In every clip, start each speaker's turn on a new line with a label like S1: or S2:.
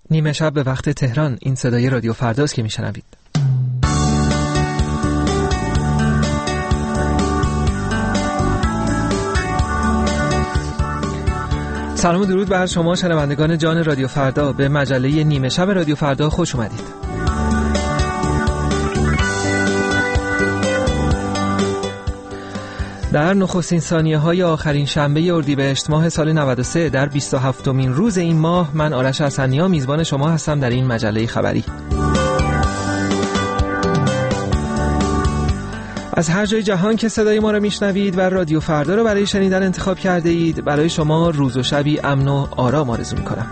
S1: نیمه شب به وقت تهران، این صدای رادیو فرداست که میشنوید. سلام و درود بر شما شنوندگان جان رادیو فردا. به مجله نیمه شب رادیو فردا خوش اومدید. در نخستین ثانیه‌های آخرین شنبه اردیبهشت ماه سال 93 در 27مین روز این ماه، من آرش حسنی‌ها میزبان شما هستم در این مجله خبری. از هر جای جهان که صدای ما را میشنوید و رادیو فردا را برای شنیدن انتخاب کرده اید، برای شما روز و شبی امن و آرام آرزو می‌کنم.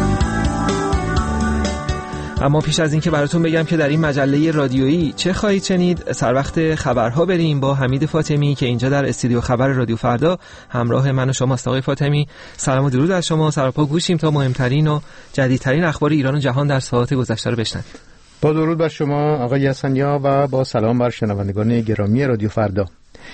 S1: اما پیش از این که براتون بگم که در این مجله رادیویی چه خواهید شنید، سر وقت خبرها بریم با حمید فاطمی که اینجا در استودیو خبر رادیو فردا همراه من و شماست. آقای فاطمی، سلام و درود از شما. سراپا گوشیم تا مهمترین و جدیدترین اخبار ایران و جهان در ساعات گذشته رو بشنوید.
S2: با درود بر شما آقای حسنی‌ها و با سلام بر شنوندگان گرامی رادیو فردا.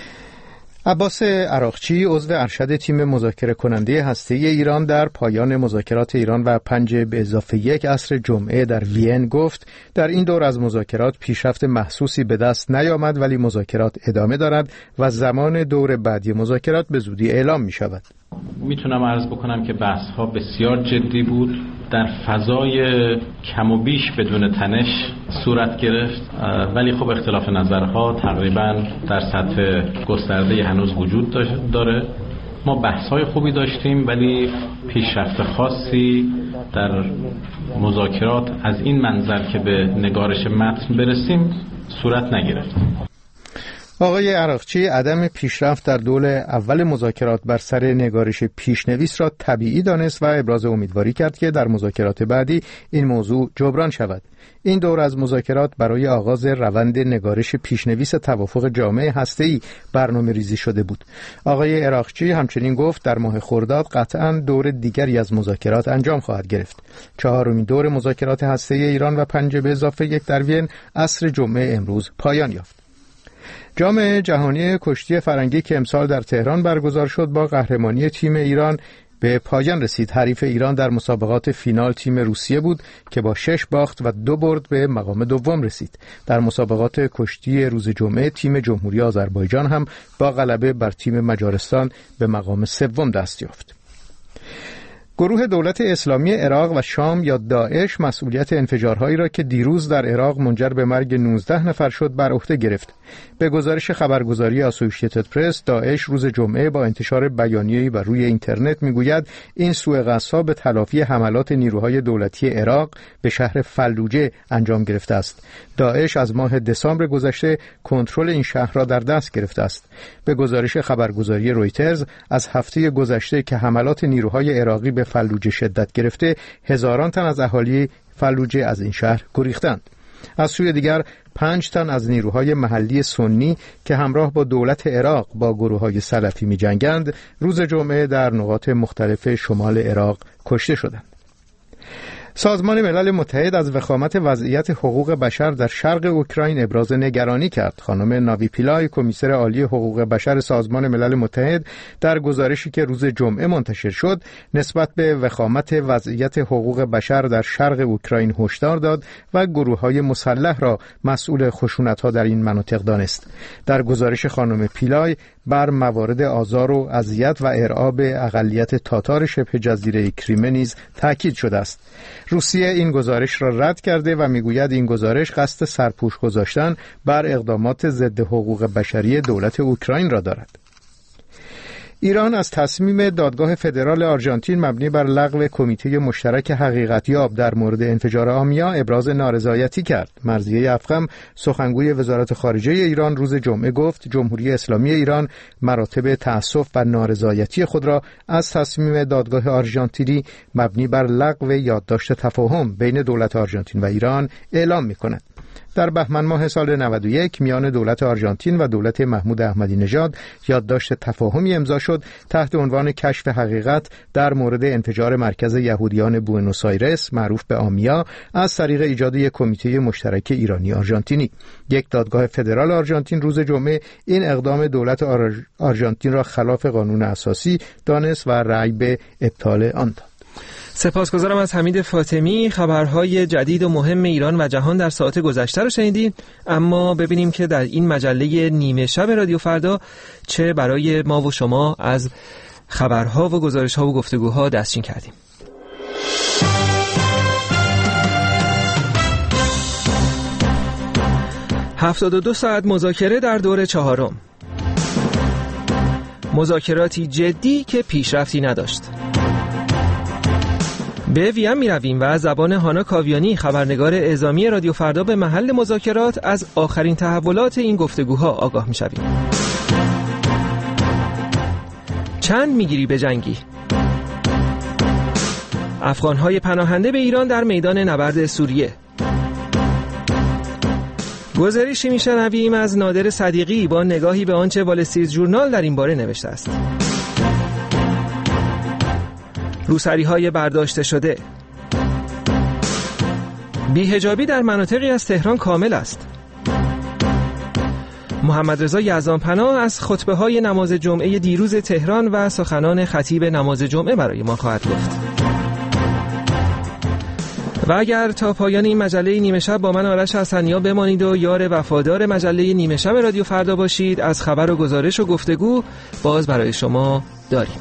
S2: عباس عراقچی، عضو ارشد تیم مذاکره کننده هسته‌ای ایران، در پایان مذاکرات ایران و 5+1 عصر جمعه در وین گفت در این دور از مذاکرات پیشرفت محسوسی به دست نیامد، ولی مذاکرات ادامه دارد و زمان دور بعدی مذاکرات به زودی اعلام می شود.
S3: میتونم عرض بکنم که بحث‌ها بسیار جدی بود، در فضای کم و بیش بدون تنش صورت گرفت، ولی خب اختلاف نظرها تقریبا در سطح گسترده هنوز وجود داره. ما بحث‌های خوبی داشتیم ولی پیشرفت خاصی در مذاکرات از این منظر که به نگارش متن برسیم صورت نگرفت.
S2: آقای عراقچی عدم پیشرفت در دور اول مذاکرات بر سر نگارش پیشنویس را طبیعی دانست و ابراز امیدواری کرد که در مذاکرات بعدی این موضوع جبران شود. این دور از مذاکرات برای آغاز روند نگارش پیشنویس توافق جامع هسته‌ای برنامه ریزی شده بود. آقای عراقچی همچنین گفت در ماه خرداد قطعاً دور دیگری از مذاکرات انجام خواهد گرفت. 4مین دور مذاکرات هسته‌ای ایران و 5+1 در وین عصر جمعه امروز پایان یافت. جام جهانی کشتی فرنگی که امسال در تهران برگزار شد با قهرمانی تیم ایران به پایان رسید. حریف ایران در مسابقات فینال تیم روسیه بود که با 6 باخت و 2 برد به مقام دوم رسید. در مسابقات کشتی روز جمعه تیم جمهوری آذربایجان هم با غلبه بر تیم مجارستان به مقام سوم دست یافت. گروه دولت اسلامی عراق و شام یا داعش مسئولیت انفجارهایی را که دیروز در عراق منجر به مرگ 19 نفر شد بر عهده گرفت. به گزارش خبرگزاری آسوشیتد پرس، داعش روز جمعه با انتشار بیانیه‌ای بر روی اینترنت میگوید این سوء قصدها به تلافی حملات نیروهای دولتی عراق به شهر فلوجه انجام گرفته است. داعش از ماه دسامبر گذشته کنترل این شهر را در دست گرفته است. به گزارش خبرگزاری رویترز، از هفته گذشته که حملات نیروهای عراقی به فلوجه شدت گرفته، هزاران تن از اهالی فلوجه از این شهر گریختند. از سوی دیگر 5 تن از نیروهای محلی سنی که همراه با دولت عراق با گروه‌های سلفی می‌جنگند، روز جمعه در نقاط مختلف شمال عراق کشته شدند. سازمان ملل متحد از وخامت وضعیت حقوق بشر در شرق اوکراین ابراز نگرانی کرد. خانم ناوی پیلای، کمیسر عالی حقوق بشر سازمان ملل متحد، در گزارشی که روز جمعه منتشر شد نسبت به وخامت وضعیت حقوق بشر در شرق اوکراین هشدار داد و گروه‌های مسلح را مسئول خشونت‌ها در این مناطق دانست. در گزارش خانم پیلای بر موارد آزار و اذیت و ارعاب اقلیت تاتار شبه جزیره کریمه نیز تاکید شده است. روسیه این گزارش را رد کرده و میگوید این گزارش قصد سرپوش گذاشتن بر اقدامات ضد حقوق بشری دولت اوکراین را دارد. ایران از تصمیم دادگاه فدرال آرژانتین مبنی بر لغو کمیته مشترک حقیقتیاب در مورد انفجار آمیا ابراز نارضایتی کرد. مرضیه افخم، سخنگوی وزارت خارجه ایران، روز جمعه گفت جمهوری اسلامی ایران مراتب تأسف و نارضایتی خود را از تصمیم دادگاه آرژانتینی مبنی بر لغو یادداشت تفاهم بین دولت آرژانتین و ایران اعلام می‌کند. در بهمن ماه سال 91 میان دولت آرژانتین و دولت محمود احمدی نژاد یادداشت تفاهمی امضا شد تحت عنوان کشف حقیقت در مورد انفجار مرکز یهودیان بوئنوس آیرس معروف به آمیا از طریق ایجاد یک کمیته مشترک ایرانی آرژانتینی. یک دادگاه فدرال آرژانتین روز جمعه این اقدام دولت آرژانتین را خلاف قانون اساسی دانست و رأی به ابطال آن داد.
S1: سپاسگزارم از حمید فاطمی. خبرهای جدید و مهم ایران و جهان در ساعت گذشته رو شنیدید، اما ببینیم که در این مجله نیمه شب رادیو فردا چه برای ما و شما از خبرها و گزارش‌ها و گفتگوها دستچین کردیم. 72 ساعت مذاکره در دور چهارم. مذاکراتی جدی که پیشرفتی نداشت. به وین می رویم و از زبان هانا کاویانی، خبرنگار اعزامی رادیو فردا، به محل مذاکرات از آخرین تحولات این گفتگوها آگاه می شویم. چند میگیری به جنگی؟ افغانهای پناهنده به ایران در میدان نبرد سوریه. گزارشی میشنویم از نادر صدیقی با نگاهی به آنچه وال استریت ژورنال در این باره نوشته است. روسری‌های برداشته شده. بی‌حجابی در مناطقی از تهران کامل است. محمد رضا یزدانپناه از خطبه‌های نماز جمعه دیروز تهران و سخنان خطیب نماز جمعه برای ما خواهد گفت. و اگر تا پایان این مجله نیمه شب با من آرش حسنیا بمانید و یار وفادار مجله نیمه شب رادیو فردا باشید، از خبر و گزارش و گفتگو باز برای شما داریم.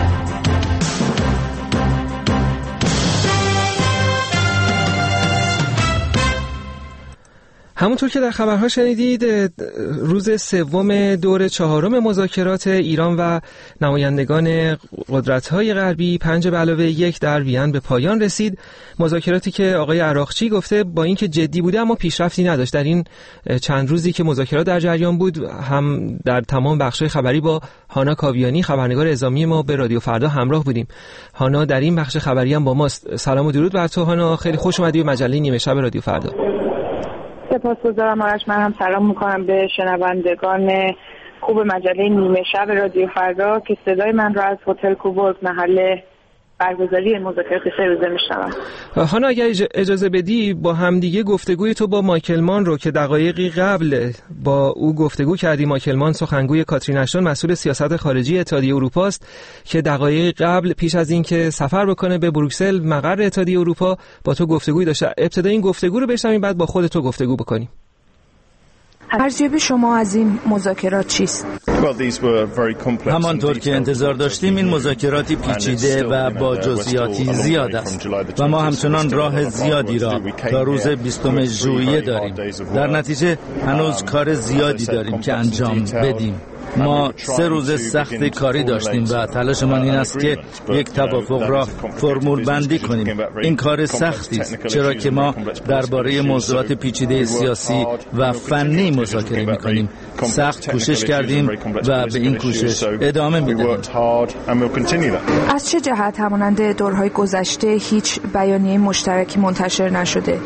S1: همونطور که در خبرها شنیدید، روز سوم دور چهارم مذاکرات ایران و نمایندگان قدرت‌های غربی 5+1 در وین به پایان رسید. مذاکراتی که آقای عراقچی گفته با اینکه جدی بوده اما پیشرفتی نداشت. در این چند روزی که مذاکرات در جریان بود، هم در تمام بخش‌های خبری با هانا کاویانی، خبرنگار اعزامی ما، به رادیو فردا همراه بودیم. هانا در این بخش خبری هم با ماست. سلام و درود بر تو هانا، خیلی خوش اومدی به مجله نیمه شب رادیو فردا.
S4: سپاسگزارم آرش. من هم سلام میکنم به شنوندگان خوب مجله نیمه شب رادیو فردا که صدای من را از هتل کوبورگ محل برگزاری مذاکرات 3 روزه میشنوم.
S1: هانا اگر اجازه بدی با همدیگه گفتگوی تو با مایکل مان رو که دقایقی قبل با او گفتگو کردی، مایکل مان سخنگوی کاترین اشتون مسئول سیاست خارجی اتحادیه اروپا است که دقایق قبل پیش از اینکه سفر بکنه به بروکسل مقر اتحادیه اروپا با تو گفتگوی داشته. ابتدا این گفتگو رو بشنویم، بعد با خودت تو گفتگو بکنیم.
S4: ارزیابی شما از این مذاکرات چیست؟
S5: همانطور که انتظار داشتیم این مذاکراتی پیچیده و با جزئیاتی زیاد است و ما همچنان راه زیادی را تا روز 20 ژوئیه داریم. در نتیجه هنوز کار زیادی داریم که انجام بدیم. ما 3 روز سخت کاری داشتیم و تلاشمان این است که یک توافق را فرمول بندی کنیم. این کار سختی است چرا که ما درباره موضوعات پیچیده سیاسی و فنی مذاکره می‌کنیم. سخت کوشش کردیم و به این کوشش ادامه می‌دهیم.
S4: از چه جهت همانند دورهای گذشته هیچ بیانیه مشترکی منتشر نشده؟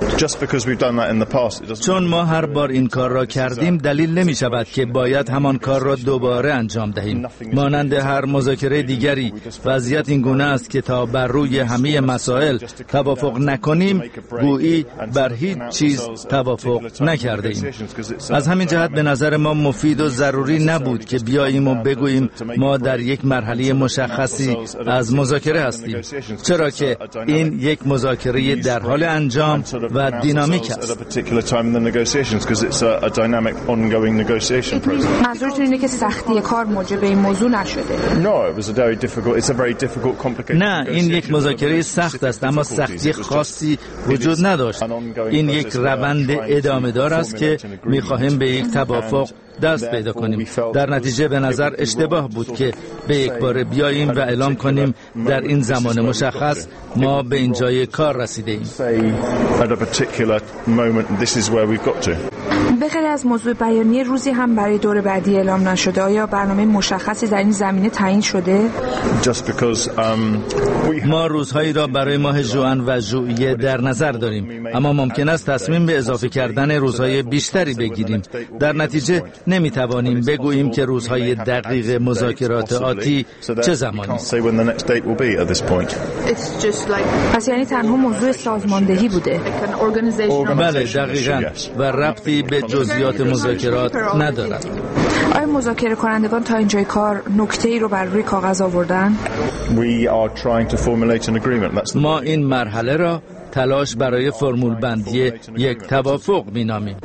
S5: چون ما هر بار این کار را کردیم دلیل نمی‌شود که باید همان کار را دوباره انجام دهیم. مانند هر مذاکره دیگری وضعیت این گونه است که تا بر روی همه مسائل توافق نکنیم گویی بر هیچ چیز توافق نکرده ایم. از همین جهت به نظر ما مفید و ضروری نبود که بیاییم و بگوییم ما در یک مرحله مشخصی از مذاکره هستیم، چرا که این یک مذاکره در حال انجام و دینامیک است.
S4: منظورتون اینه که سختی کار موجب این موضوع نشده؟
S5: نه، این یک مذاکره سخت است اما سختی خاصی وجود نداشت. این یک روند ادامه دار است که می‌خواهیم به یک توافق دست پیدا کنیم. در نتیجه به نظر اشتباه بود که به یک بار بیاییم و اعلام کنیم در این زمان مشخص ما به اینجای کار رسیده ایم.
S4: به غیر از موضوع بیانیه روزی هم برای دور بعدی اعلام نشده. آیا برنامه مشخصی در این زمینه تعیین شده؟
S5: ما روزهایی را برای ماه ژوئن و ژوئیه در نظر داریم، اما ممکن است تصمیم به اضافه کردن روزهای بیشتری بگیریم. در نتیجه نمیتوانیم بگوییم که روزهای دقیق مذاکرات آتی چه زمانی است.
S4: پس یعنی تنها موضوع سازماندهی بوده؟
S5: بله دقیقاً و ربطی به جزئیات مذاکرات ندارد.
S6: آیا مذاکره کنندگان تا اینجای کار نکته‌ای رو بر روی کاغذ آوردن؟
S5: ما این مرحله را تلاش برای فرمول بندی یک توافق می‌نامیم.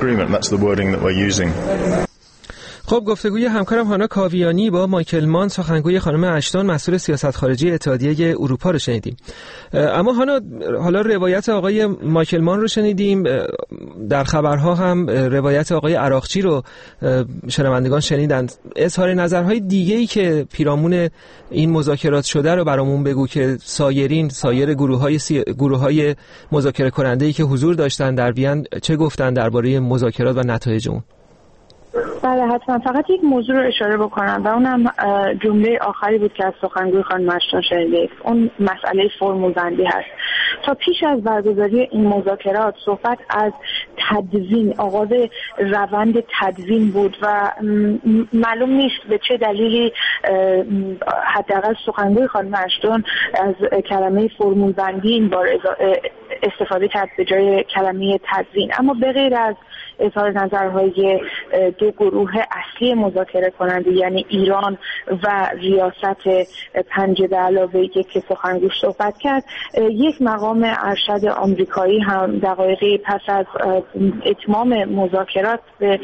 S1: خب گفتگوی همکارم هانا کاویانی با مایکل مان، سخنگوی خانم اشتون مسئول سیاست خارجی اتحادیه اروپا رو شنیدیم. اما هانا، حالا روایت آقای مایکل مان رو شنیدیم، در خبرها هم روایت آقای عراقچی رو شنوندگان شنیدند. اظهار نظرهای دیگه‌ای که پیرامون این مذاکرات شده رو برامون بگو که سایر گروه‌های مذاکره کننده‌ای که حضور داشتن در وین چه گفتن درباره مذاکرات و نتایج اون.
S4: بله حتما. فقط یک موضوع رو اشاره بکنم و اونم جمله آخری بود که از سخنگوی خانم اشتون شنیدید. اون مسئله فرمول بندی هست. تا پیش از برگزاری این مذاکرات صحبت از تدوین، آغاز روند تدوین بود و معلوم نیست به چه دلیلی حداقل سخنگوی خانم اشتون از کلمه فرمول بندی این بار استفاده کرد به جای کلمه تدوین. اما به غیر از اظهار نظرهای دو گروه اصلی مذاکره کننده یعنی ایران و ریاست 5+1 که سخنگوی صحبت کرد، یک مقام ارشد آمریکایی هم دقایقی پس از اتمام مذاکرات به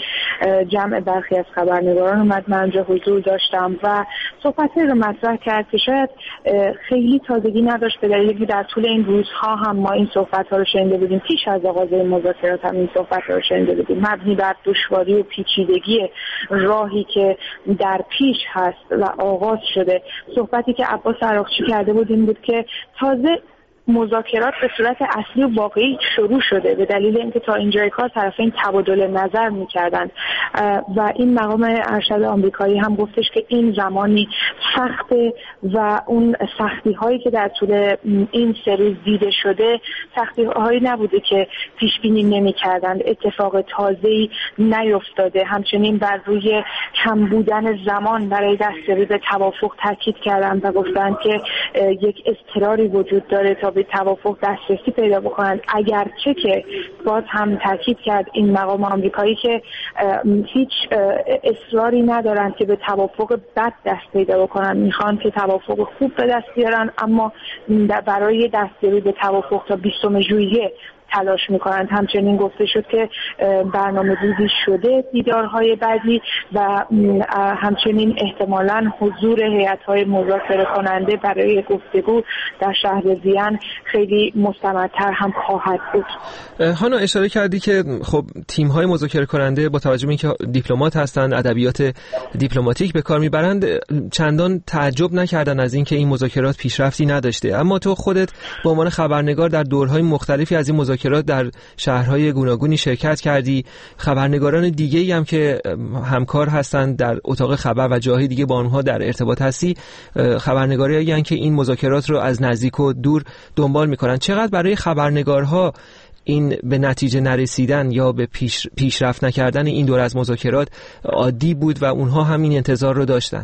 S4: جمع برخی از خبرنگاران اومد. من اونجا حضور داشتم و صحبتی رو مطرح کرد که شاید خیلی تازگی نداشت، به دلیلی که در طول این روزها هم ما این صحبت‌ها رو شنیده بودیم. پیش از آغاز مذاکرات هم این صحبت‌ها رو شنیده بودیم، مبنی بر دشواری و پیچیدگی راهی که در پیش هست و آغاز شده. صحبتی که عباس عراقچی کرده بود این بود که تازه مذاکرات به صورت اصلی و واقعی شروع شده، به دلیل اینکه تا اینجای کار طرفین تبادل نظر می‌کردند و این مقام ارشد آمریکایی هم گفتش که این زمانی سخته و اون سختی‌هایی که در طول این 3 روز دیده شده سختی‌هایی نبوده که پیش بینی نمی‌کردند، اتفاق تازه‌ای نیفتاده. همچنین بر روی کم بودن زمان برای دستیابی به توافق تاکید کردند و گفتند که یک اضطراری وجود داره تا به توافق دسترسی پیدا بکنند، اگرچه که باز هم تاکید کرد این مقام آمریکایی که هیچ اصراری ندارند که به توافق بد دست پیدا بکنند، میخوان که توافق خوب به دست بیارن، اما برای دستیابی به توافق تا 20 ژوئیه تلاش میکنند. همچنین گفته شد که برنامه‌ریزی شده دیدارهای بعدی و همچنین احتمالاً حضور هیئت‌های مذاکره کننده برای گفتگو در شهر وین خیلی مستمرتر هم خواهد بود.
S1: هانا، اشاره کردی که خب تیم‌های مذاکره کننده با توجه به اینکه دیپلمات هستند، ادبیات دیپلماتیک به کار میبرند، چندان تعجب نکردن از اینکه این مذاکرات پیشرفتی نداشته. اما تو خودت به عنوان خبرنگار در دورهای مختلفی از این مذاکرات در شهرهای گوناگونی شرکت کردی، خبرنگاران دیگه‌ای هم که همکار هستند در اتاق خبر و جاهای دیگه با اونها در ارتباط هستی، خبرنگارایی هستند که این مذاکرات رو از نزدیک و دور دنبال می‌کنن. چقدر برای خبرنگارها این به نتیجه نرسیدن یا به پیشرفت نکردن این دور از مذاکرات عادی بود و اونها هم این انتظار رو داشتن؟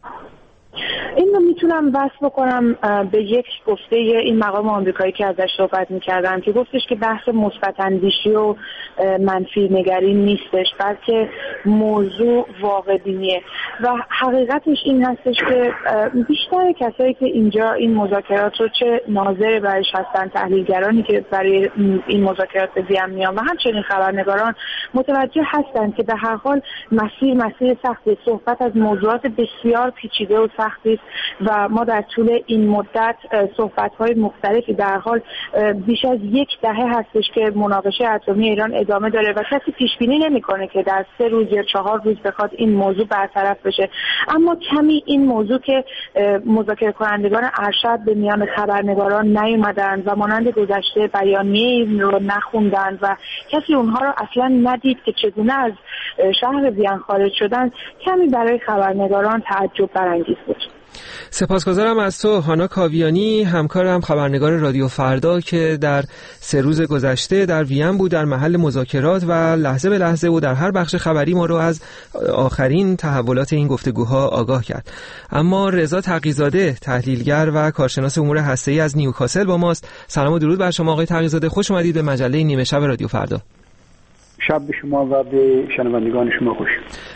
S4: این رو میتونم وصل بکنم به یک گفته این مقام آمریکایی که ازش صحبت میکردم که گفتش که بحث مثبت اندیشی و منفی نگری نیستش، بلکه موضوع واقع بینیه و حقیقتش این هستش که بیشتر کسایی که اینجا این مذاکرات رو چه ناظر برش هستن، تحلیلگرانی که برای این مذاکرات به وین میان و همچنین خبرنگاران متوجه هستن که به هر حال مسیر سختی، صحبت از موضوعات بسیار پیچیده و سختی و ما در طول این مدت صحبت‌های مختلفی در حال بیش از 10 هستش که مناقشه اتمی ایران ادامه داره و کسی پیش بینی نمی‌کنه که در 3 روز یا 4 روز بخواد این موضوع برطرف بشه. اما کمی این موضوع که مذاکره کنندگان ارشد به میان خبرنگاران نیومدن و مانند گذشته بیانیه رو نخوندن و کسی اونها رو اصلا ندید که چگونه از شهر وین خارج شدن، کمی برای خبرنگاران تعجب برانگیز بود.
S1: سپاسگزارم از تو هانا کاویانی، همکارم خبرنگار رادیو فردا که در 3 روز گذشته در وین بود در محل مذاکرات و لحظه به لحظه و در هر بخش خبری ما رو از آخرین تحولات این گفتگوها آگاه کرد. اما رضا تقی‌زاده، تحلیلگر و کارشناس امور هسته‌ای از نیوکاسل با ماست. سلام و درود بر شما آقای تقی‌زاده، خوش اومدید به مجله نیمه شب رادیو فردا.
S7: شب به شما و به شنوندگان شما خوش.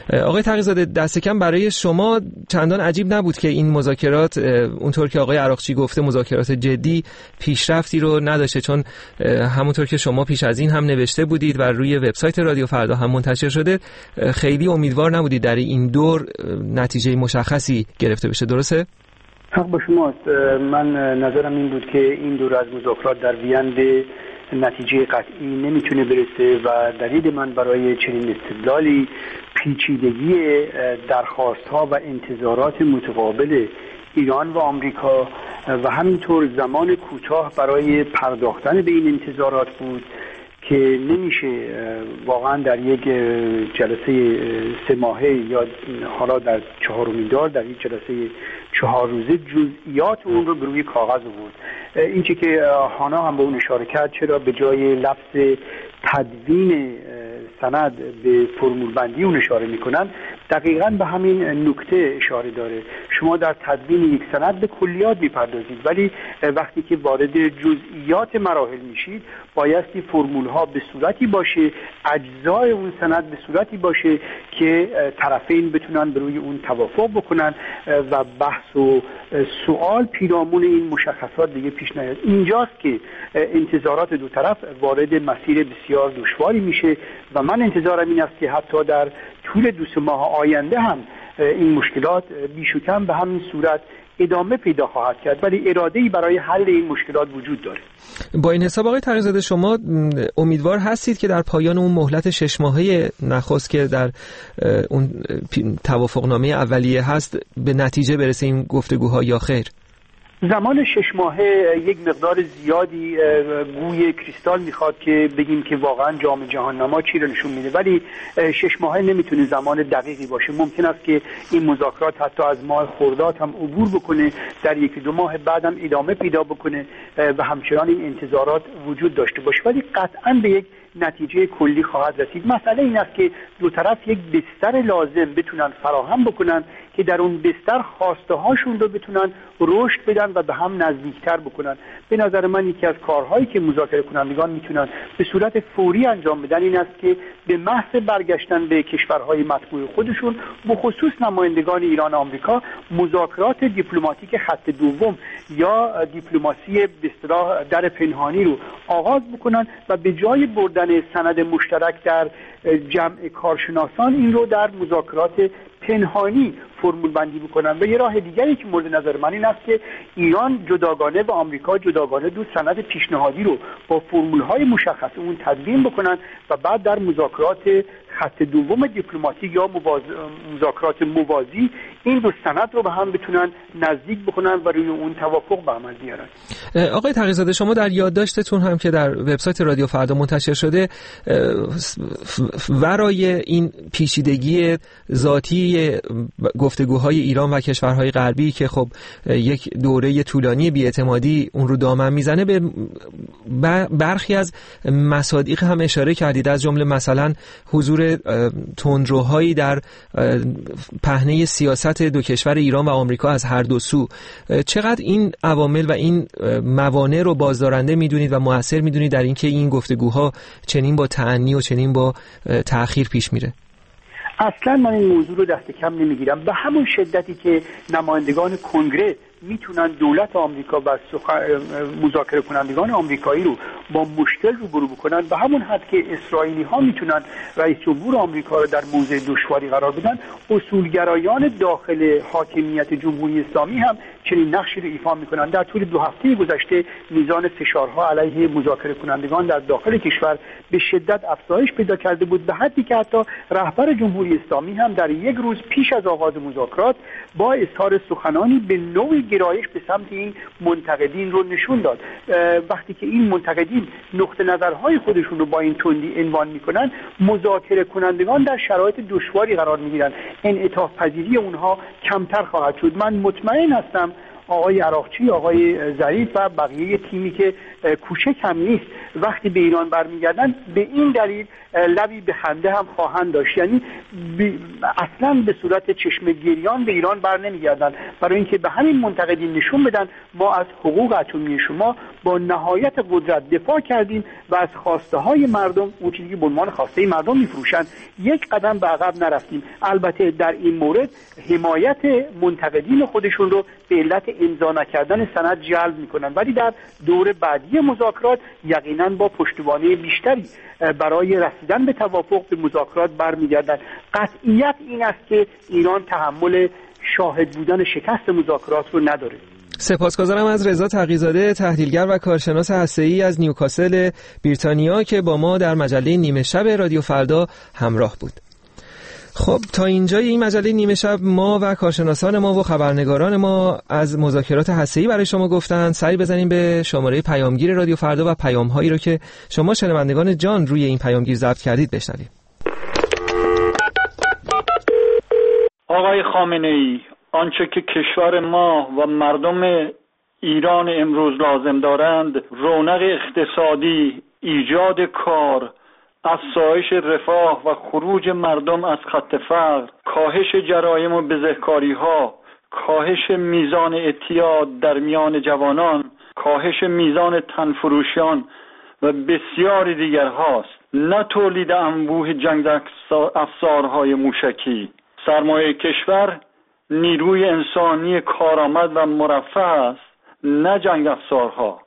S1: آقای تقی‌زاده، دست کم برای شما چندان عجیب نبود که این مذاکرات اونطور که آقای عراقچی گفته مذاکرات جدی پیشرفتی رو نداشته، چون همونطور که شما پیش از این هم نوشته بودید و روی وبسایت رادیو فردا هم منتشر شده، خیلی امیدوار نبودید در این دور نتیجه مشخصی گرفته بشه، درسته؟
S7: حق با شماست. من نظرم این بود که این دور از مذاکرات در وین به نتیجه قطعی نمیتونه برسه و دلیل من برای چنین استدلالی پیچیدگی درخواست‌ها و انتظارات متقابل ایران و آمریکا و همینطور زمان کوتاه برای پرداختن به این انتظارات بود که نمیشه واقعا در یک جلسه 3 ماهه یا حالا در 4مین دور در یک جلسه 4 روزه جزئیات اون رو به روی کاغذ آورد. این چیزی که هانا هم به اون اشاره کرد، چرا به جای لفظ تدوین سند به فرمول بندی اون اشاره میکنن، دقیقاً به همین نکته اشاره داره. شما در تدوین یک سند به کلیات میپردازید، ولی وقتی که وارد جزئیات مراحل میشید بایستی فرمول ها به صورتی باشه، اجزای اون سند به صورتی باشه که طرفین بتونن به روی اون توافق بکنن و بحث و سوال پیرامون این مشخصات دیگه پیش نیاد. اینجاست که انتظارات دو طرف وارد مسیر بسیار دشواری میشه و من انتظارم این است که حتی در طول 2 ماه آینده هم این مشکلات بیش و کم به همین صورت ادامه پیدا خواهد کرد، ولی اراده‌ای برای حل این مشکلات وجود داره.
S1: با این حساب آقای تقی‌زاده، شما امیدوار هستید که در پایان اون مهلت 6 ماهه نخست که در اون توافقنامه اولیه هست به نتیجه برسه این گفتگوها یا خیر؟
S7: زمان 6 ماهه یک مقدار زیادی گوی کریستال میخواد که بگیم که واقعا جام جهان نما چی رو نشون میده، ولی 6 ماهه نمیتونه زمان دقیقی باشه. ممکن است که این مذاکرات حتی از ماه خرداد هم عبور بکنه، در 1-2 ماه بعدم ادامه پیدا بکنه و همچنان این انتظارات وجود داشته باشه، ولی قطعا به یک نتیجه کلی خواهد رسید. مسئله این است که دو طرف یک بستر لازم بتونن فراهم بکنن که در اون بستر خواسته هاشون رو بتونن رشد بدن و به هم نزدیکتر بکنن. به نظر من یکی از کارهایی که مذاکره کنندگان میتونن به صورت فوری انجام بدن این است که به محض برگشتن به کشورهای مطبوع خودشون، به خصوص نمایندگان ایران و آمریکا، مذاکرات دیپلماتیک خط دوم یا دیپلماسی به اصطلاح در پنهانی رو آغاز بکنن و به جای بردن سند مشترک در جمع کارشناسان این رو در مذاکرات پنهانی فرمول بندی بکنن. و یه راه دیگری که مورد نظر من این است که ایران جداگانه و آمریکا جداگانه 2 سند پیشنهادی رو با فرمول‌های مشخص اون تدوین بکنن و بعد در مذاکرات خط دوم دیپلماتیک یا مذاکرات موازی این 2 سند رو به هم بتونن نزدیک بکنن و روی اون توافق به عمل بیارن.
S1: آقای تقی‌زاده، شما در یادداشتتون هم که در وبسایت رادیو فردا منتشر شده، ورای این پیچیدگی ذاتی گفتگوهای ایران و کشورهای غربی که خب یک دوره طولانی بی‌اعتمادی اون رو دامن میزنه، به برخی از مصادیق هم اشاره کردید، از جمله مثلا حضور تندروهایی در پهنه سیاست 2 کشور ایران و آمریکا از هر دو سو. چقدر این عوامل و این موانع رو بازدارنده میدونید و مؤثر میدونید در اینکه این گفتگوها چنین با تأنی و چنین با تأخیر پیش میره؟
S7: اصلا من این موضوع رو دست کم نمیگیرم. به همون شدتی که نمایندگان کنگره میتونن دولت آمریکا و مذاکره کنندگان آمریکایی رو با مشکل روبرو بکنن، به همون حد که اسرائیلی ها میتونن رئیس جمهور آمریکا رو در موضع دشواری قرار بدن، اصولگرایان داخل حاکمیت جمهوری اسلامی هم چنین نقشی رو ایفا میکنن. در طول 2 هفته گذشته میزان فشارها علیه مذاکره کنندگان در داخل کشور به شدت افزایش پیدا کرده بود، به حدی که حتی رهبر جمهوری اسلامی هم در 1 روز پیش از آغاز مذاکرات با اظهار سخنانی به نوعی گرایش به سمت این منتقدین رو نشون داد. وقتی که این منتقدین نقطه نظرهای خودشون رو با این تندی عنوان میکنن، مذاکره کنندگان در شرایط دشواری قرار میگیرن، انعطاف پذیری اونها کمتر خواهد شد. من مطمئن هستم آقای عراقچی، آقای ظریف و بقیه تیمی که کوچک هم نیست وقتی به ایران برمیگردن به این دلیل لبی به خنده هم خواهند داشت. یعنی اصلا به صورت چشم گریان به ایران بر نمیگردن، برای اینکه به همین منتقدین نشون بدن ما از حقوق اتمی شما با نهایت قدرت دفاع کردیم و از خواسته های مردم، اون چیزی که به عنوان خواسته مردم میفروشن، یک قدم به عقب نرفتیم. البته در این مورد حمایت منتقدین خودشون رو به علت امضا نکردن سند جلب میکنن، ولی در دور بعدی مذاکرات یقینا با پشتوانه بیشتری برای رسیدن به توافق به مذاکرات برمیگردن. قطعیت این است که ایران تحمل شاهد بودن شکست مذاکرات رو نداره.
S1: سپاسگزارم از رضا تقی‌زاده، تحلیلگر و کارشناس هسته‌ای از نیوکاسل بریتانیا که با ما در مجله نیمه شب رادیو فردا همراه بود. خب تا اینجای این مجله نیمه شب ما و کارشناسان ما و خبرنگاران ما از مذاکرات هسته‌ای برای شما گفتن. سری بزنیم به شماره پیامگیر رادیو فردا و پیام‌هایی رو که شما شنوندگان جان روی این پیامگیر ضبط کردید بشنویم.
S8: آقای خامنه‌ای، آنچه که کشور ما و مردم ایران امروز لازم دارند رونق اقتصادی، ایجاد کار، افزایش رفاه و خروج مردم از خط فقر، کاهش جرایم و بزهکاری‌ها، کاهش میزان اعتیاد در میان جوانان، کاهش میزان تنفروشیان و بسیاری دیگر هاست، نه تولید انبوه جنگ افزارهای موشکی. سرمایه کشور نیروی انسانی کارآمد و مرفه است، نه جنگ افزارها.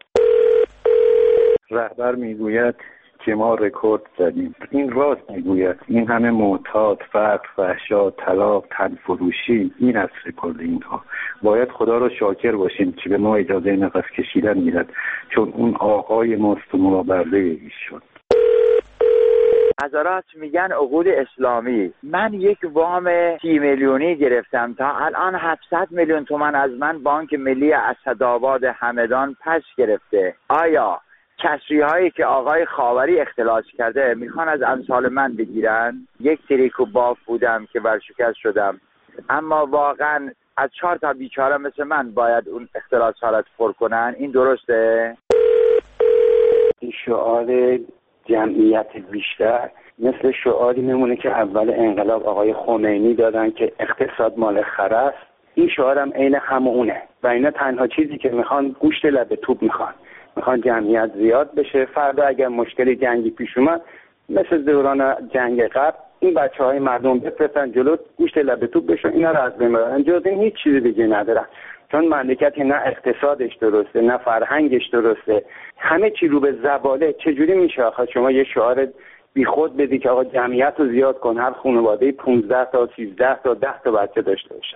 S9: رهبر میگوید که ما رکورد زدیم. این راست میگوید. این همه معتاد، فقر، فحشا، طلاق، تنفروشی، این است رکورد اینها. باید خدا رو شاکر باشیم که به ما اجازه نفس کشیدن میداد، چون اون آقای ماست و مابرده ایشون.
S10: حضرات میگن عقود اسلامی. من یک وام 30 میلیونی گرفتم، تا الان 700 میلیون تومان از من بانک ملی اسدآباد همدان پس گرفته. آیا کسری هایی که آقای خاوری اختلاس کرده میخوان از امثال من بگیرن؟ یک تریکو باف بودم که ورشکست شدم، اما واقعا از 4 تا بیچاره مثل من باید اون اختلاس حالت پر کنن؟ این درسته؟
S9: این شعار جمعیت بیشتر مثل شعاری میمونه که اول انقلاب آقای خمینی دادن که اقتصاد مال خر است. این شعار هم عین همونه و اینا تنها چیزی که میخوان گوشت لب توپ میخوان جمعیت زیاد بشه. فردا اگر مشکلی جنگی پیش اومد مثل دوران جنگ قبل این بچهای مردم بفرستن جلو، گوشت لب توپ بشن، اینا رو از بین ببرن. جز این هیچ چیزی دیگه ندارن، چون مملکتی نه اقتصادش درسته نه فرهنگش درسته، همه چی رو به زباله. چجوری میشه آخه شما یه شعار بی خود بدی که آقا جمعیت رو زیاد کن، هر خانواده 15 تا 13 تا 10 تا بچه داشته باشه؟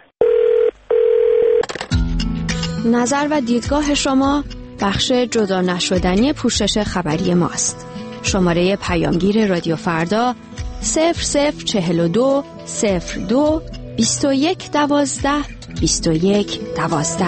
S11: نظر و دیدگاه شما بخش جدا نشدنی پوشش خبری ماست. شماره پیامگیر رادیو فردا 0042 02 21 12 21 12.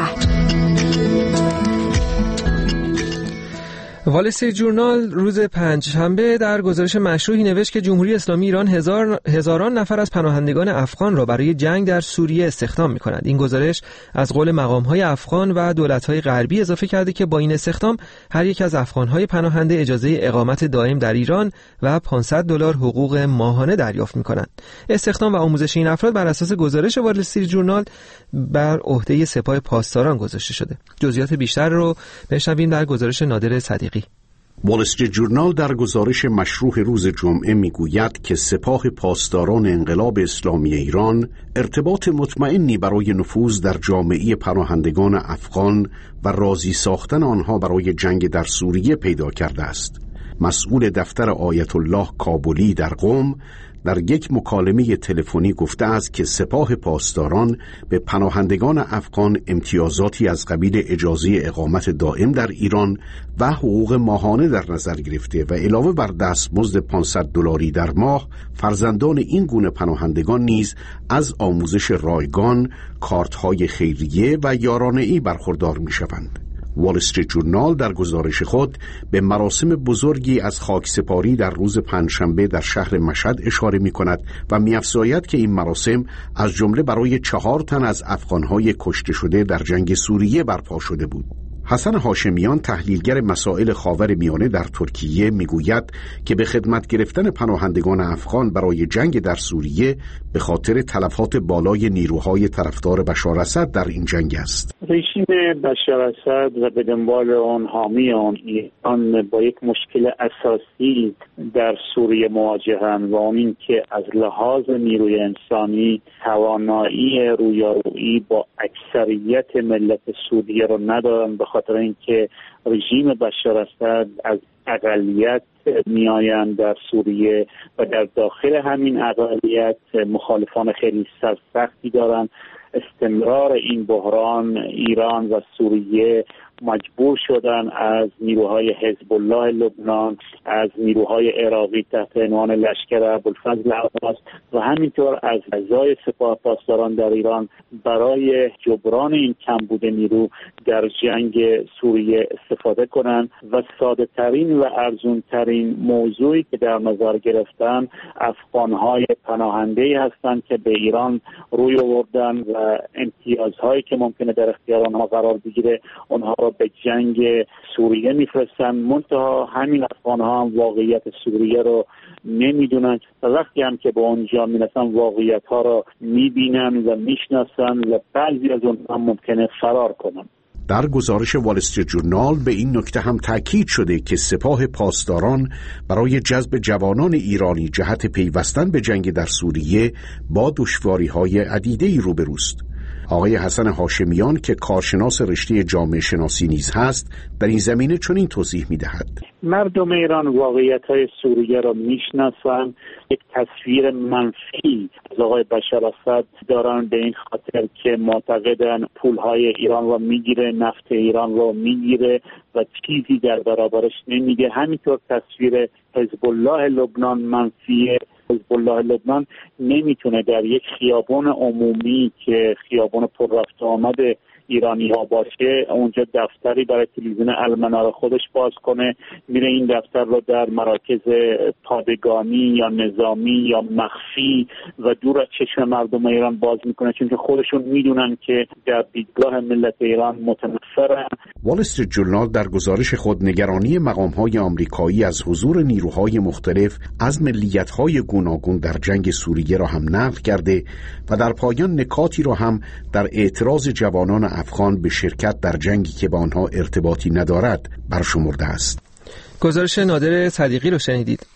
S1: وال استریت جورنال روز پنجشنبه در گزارش مشروحی نوشت که جمهوری اسلامی ایران هزاران نفر از پناهندگان افغان را برای جنگ در سوریه استخدام می‌کند. این گزارش از قول مقام‌های افغان و دولت‌های غربی اضافه کرده که با این استخدام هر یک از افغان‌های پناهنده اجازه اقامت دائم در ایران و $500 حقوق ماهانه دریافت می‌کنند. استخدام و آموزش این افراد بر اساس گزارش وال استریت جورنال بر عهده سپاه پاسداران گذاشته شده. جزئیات بیشتر رو بشنویم در گزارش نادر صدیقی.
S12: وال استریت جورنال در گزارش مشروح روز جمعه میگوید که سپاه پاسداران انقلاب اسلامی ایران ارتباط مطمئنی برای نفوذ در جامعه پناهندگان افغان و راضی ساختن آنها برای جنگ در سوریه پیدا کرده است. مسئول دفتر آیت الله کابلی در قم در یک مکالمه تلفنی گفته است که سپاه پاسداران به پناهندگان افغان امتیازاتی از قبیل اجازه اقامت دائم در ایران و حقوق ماهانه در نظر گرفته و علاوه بر دستمزد $500 در ماه، فرزندان این گونه پناهندگان نیز از آموزش رایگان، کارت‌های خیریه و یارانه‌ای برخوردار می‌شوند. وال استریت جورنال در گزارش خود به مراسم بزرگی از خاکسپاری در روز پنجشنبه در شهر مشهد اشاره می‌کند و می‌افزاید که این مراسم از جمله برای 4 تن از افغان‌های کشته شده در جنگ سوریه برپا شده بود. حسن هاشمیان تحلیلگر مسائل خاورمیانه در ترکیه میگوید که به خدمت گرفتن پناهندگان افغان برای جنگ در سوریه به خاطر تلفات بالای نیروهای طرفدار بشار اسد در این جنگ است.
S13: رژیم بشار اسد و به دنبال آن حامی آن با یک مشکل اساسی در سوریه مواجهند و آن این که از لحاظ نیروی انسانی توانایی رویارویی با اکثریت ملت سوریه رو ندارند، به خاطر اینکه رژیم بشار اسد از اقلیت میآیند در سوریه و در داخل همین اقلیت مخالفان خیلی سرسختی دارند. استمرار این بحران ایران و سوریه مجبور شدن از نیروهای حزب الله لبنان، از نیروهای عراقی تحت عنوان لشکر ابوالفضل عباس و همینطور از اعضای سپاه پاسداران در ایران برای جبران این کمبود نیرو در جنگ سوریه استفاده کنند و ساده ترین و ارزون ترین موضوعی که در نظر گرفتن افغانهای پناهنده‌ای هستند که به ایران روی آوردن و امتیازهایی که ممکنه در اختیار آنها قرار بگیره اونها به جنگ سوریه میفرستن. منتها همین افغان‌ها هم واقعیت سوریه رو نمیدونن و وقتی هم که به اونجا میرسن واقعیت‌ها رو میبینن و میشناسن و بعضی از اونها ممکنه فرار کنن.
S12: در گزارش وال استریت جورنال به این نکته هم تاکید شده که سپاه پاسداران برای جذب جوانان ایرانی جهت پیوستن به جنگ در سوریه با دشواری‌های عدیده‌ای روبروست. آقای حسن هاشمیان که کارشناس رشته جامعه شناسی نیز هست در این زمینه چنین توضیح می‌دهد.
S13: مردم ایران واقعیت‌های سوریه را میشناسند. یک تصویر منفی از آقای بشار اسد دارن به این خاطر که معتقدن پول‌های ایران را میگیره، نفت ایران را میگیره و چیزی در برابرش نمیده. همینطور تصویر حزب الله لبنان منفیه. حزب الله لبنان نمیتونه در یک خیابان عمومی که خیابان پر رفت و آمد ایرانی ها باشه اونجا دفتری برای تلویزیون المنار خودش باز کنه، میره این دفتر رو در مراکز پادگانی یا نظامی یا مخفی و دور از چشم مردم ایران باز میکنه، چون که خودشون میدونن که در دیدگاه ملت ایران متنفرن.
S12: وال استریت جورنال در گزارش خود نگرانی مقام‌های آمریکایی از حضور نیروهای مختلف از ملیت‌های گوناگون در جنگ سوریه را هم نقل کرده و در پایان نکاتی را هم در اعتراض جوانان افغان به شرکت در جنگی که با آنها ارتباطی ندارد برشمرده است.
S1: گزارش نادر صدیقی رو شنیدید.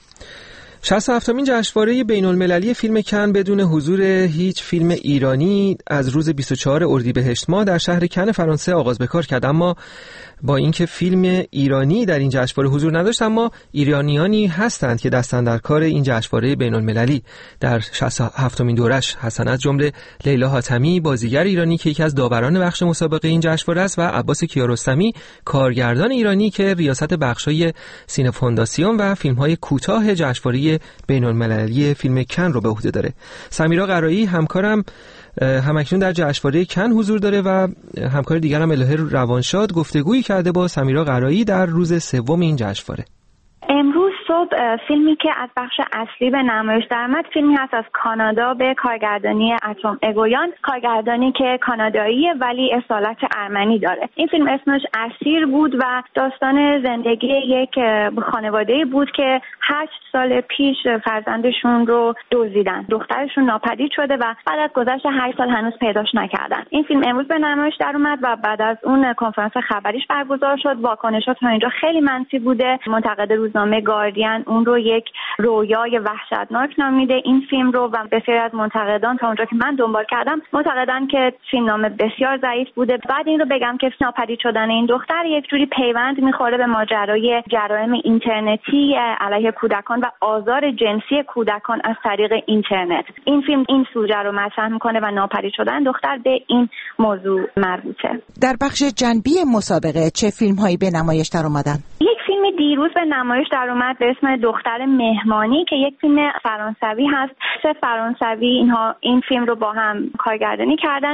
S1: 67مین جشنواره بین‌المللی فیلم کن بدون حضور هیچ فیلم ایرانی از روز 24 اردیبهشت ماه در شهر کن فرانسه آغاز به کار کرد. اما با اینکه فیلم ایرانی در این جشنواره حضور نداشت، اما ایرانیانی هستند که دستن در کار این جشنواره بین‌المللی در 67مین دورش هستند، از جمله لیلا حاتمی بازیگر ایرانی که یکی از داوران بخش مسابقه این جشنواره است و عباس کیارستمی کارگردان ایرانی که ریاست بخشای سینه فونداسیون و فیلم‌های کوتاه جشنواره بین‌المللی فیلم کن رو به عهده داره. سمیرا قرایی همکارم همکنون در جشنواره کن حضور داره و همکار دیگرم الهه روانشاد گفتگویی کرده با سمیرا قرایی در روز سوم این جشنواره.
S14: امروز صبح فیلمی که از بخش اصلی به نمایش درآمد فیلمی هست از کانادا به کارگردانی اتم اگویان، کارگردانی که کاناداییه ولی اصالت ارمنی داره. این فیلم اسمش اسیر بود و داستان زندگی یک خانواده بود که 8 سال پیش فرزندشون رو دزدیدن. دخترشون ناپدید شده و بعد از گذشت 8 سال هنوز پیداش نکردن. این فیلم امروز به نمایش درآمد و بعد از اون کنفرانس خبریش برگزار شد. واکنشات تا اینجا خیلی منفی بوده. منتقد روزنامه گاردین اون رو یک رویای وحشتناک نامیده این فیلم رو و بسیاری از منتقدان تا اونجا که من دنبال کردم معتقدن که فیلمنامه بسیار ضعیف بوده. بعد این رو بگم که ناپدید شدن این دختر یک جوری پیوند میخوره به ماجرای جرایم اینترنتی علیه کودکان و آزار جنسی کودکان از طریق اینترنت. این فیلم این سوژه رو مطرح میکنه و ناپدید شدن دختر به این موضوع مربوطه.
S15: در بخش جنبی مسابقه چه فیلم‌هایی به نمایش در اومدن؟
S14: یک فیلم دیروز به نمایش در اومد به اسم دختر مهمانی که یک فیلم فرانسوی هست. 3 فرانسوی این فیلم رو با هم کارگردانی کردند